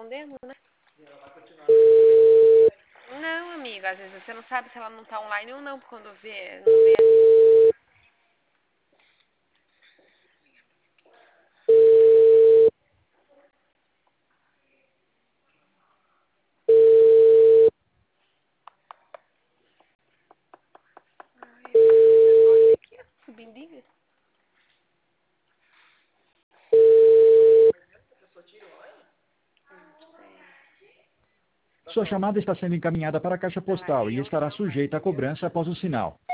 respondendo, né? Não, amiga, às vezes você não sabe se ela não tá online ou não, quando vê, não vê. Ai, esse negócio aqui, ó, subindo. Não sei. Sua chamada está sendo encaminhada para a caixa Não, postal e eu estará chamo, mas sujeita a cobrança após o sinal.